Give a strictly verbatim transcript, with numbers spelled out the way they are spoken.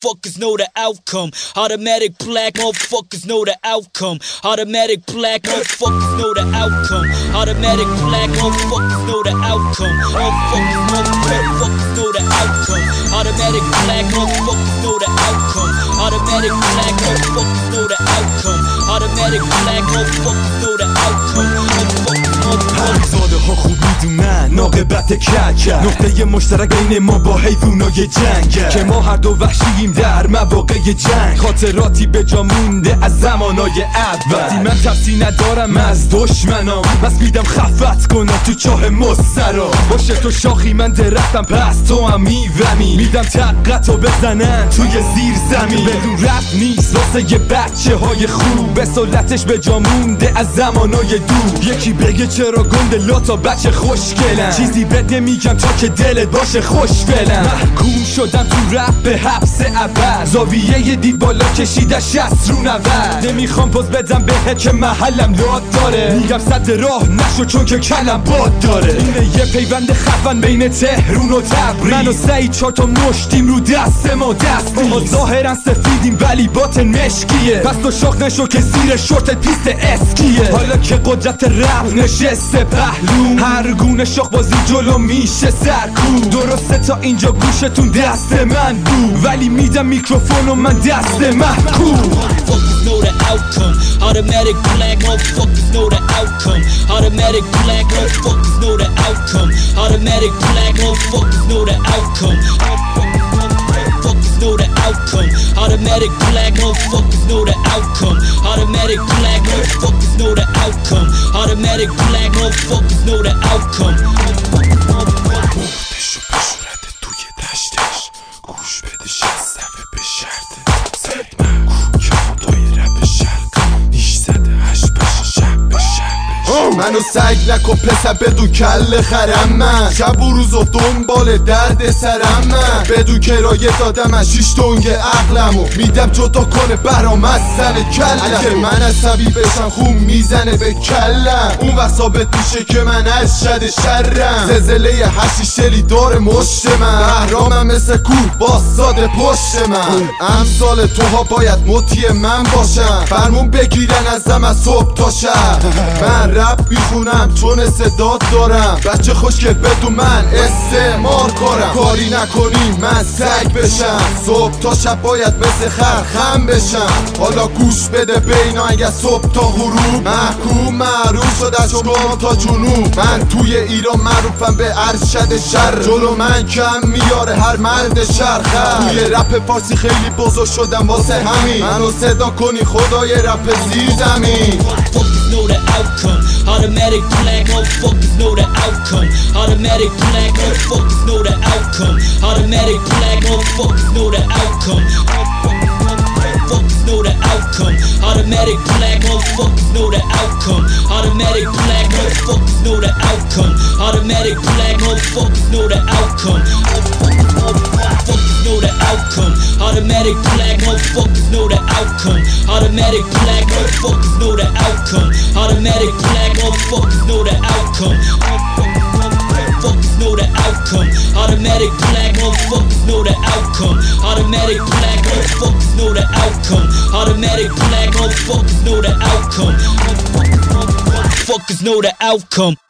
motherfuckers know the outcome. Automatic black motherfuckers know the outcome. Automatic black motherfuckers know the outcome. Automatic black motherfuckers know the outcome. Motherfuckers, motherfuckers know the outcome. Automatic black motherfuckers know the outcome. Automatic black motherfuckers know the outcome. Automatic black motherfuckers know the outcome. همزاده ها خوب میدونن ناقبت کک نقطه مشترک بین ما با حیوانای جنگ که ما هر دو وحشییم در مواقع جنگ. خاطراتی به جا مونده از زمانای اول وقتی من ترسی ندارم از دشمنام بس میدم خفت کنم تو چاه مسترا. باشه تو شاخی من درختم پس تو هم میومی میدم تقتو بزنن توی زیر زمین. بدون رفت نیست واسه یه بچه های خوب به سلطش به جا مونده از زمانای دور. یکی بگه چرا گنده لاتا بچه خوشگلم چیزی بد نمیگم تا که دلت باشه خوشفلم. محکوم شدم تو رپ به حبس ابد زاویه دید بالا کشیده شست رو نود. نمیخوام پوز بدم بهت که محلم لاد داره میگم صد راه نشو چون که کلم باد داره. اینه یه پیوند خفن بین تهرون و تبریز من و سعید چهار تا مشتیم رو دست ما دستی. ما ظاهرا سفیدیم ولی باطن مشکیه پس تو شاخ نشو که زیر شورتت پیست اسکیه. حالا که قدرت رپ نشسته پهلو هر گونه شاخ بازی جلو میشه سرکوب. درسته تا اینجا گوشتون دست من بود ولی میدم میکروفون و من دست محکوب. Motherfuckers know the outcome. Automatic black motherfuckers know the outcome. Automatic black motherfuckers know the outcome. Automatic black motherfuckers know the outcome. Motherfuckers know the outcome. Automatic black motherfuckers know the outcome. Automatic black motherfuckers know the outcome. Automatic black motherfuckers know the outcome. بردش و بشورده توی دشتش گوش بده شستفه به شرطه سعید محکوم که خدای رب شرق نیش زده هش بشه شب به شب. منو سگ نکن پسر بدون کل خرم من شب و روز و دنبال درد سرم من بدون کرایه دادم از شیش تنگ عقلمو میدم جدا کنه برام از سن کلم. اگه من عصبی بشم خون میزنه به کلم اون وقت ثابت میشه که من از شد شرم. زلزله حشیشلی داره مشت من بهرامم مثل کوه باستاده پشت من. امثال توها باید مطیع من باشم فرمون بگیرن ازم از صبح تا شب. من رپ میخونم چون صدات دارم بچه خوشگل بدون من استعمار کنم. کاری نکنی من سگ بشم صبح تا شب باید مثل خر خم بشم. حالا گوش بده بینا اگه صبح تا غروب محکوم معروف شد از شمال تا جنوب. من توی ایران معروفم به ارشد شر جلو من کم میاره هر مرد شرخر. توی رپ فارسی خیلی بزرگ شدم واسه همین منو صدا کنی خدای رپ زیر زمین. Know the outcome. Automatic black motherfuckers know the outcome. Automatic black motherfuckers know the outcome. Automatic black motherfuckers know the outcome. Motherfuckers know the outcome. Automatic black motherfuckers know the outcome. Automatic black motherfuckers know the outcome. Automatic black motherfuckers know the outcome. Motherfuckers know the outcome. Automatic black motherfuckers know the outcome. Automatic black motherfuckers know the outcome. Automatic black motherfuckers know the outcome. Motherfuckers know the outcome. Automatic black motherfuckers know the outcome. Automatic black motherfuckers know the outcome. Automatic black motherfuckers know the outcome. Motherfuckers know the outcome.